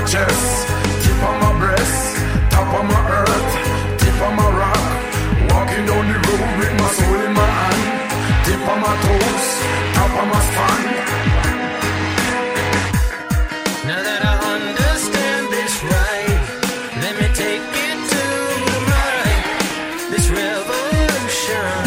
chest, tip of my breast, top of my earth, tip of my rock. Walking down the road with my soul in my hand, tip of my toes, top of my span. Now that I understand this right, let me take it to the right. This revolution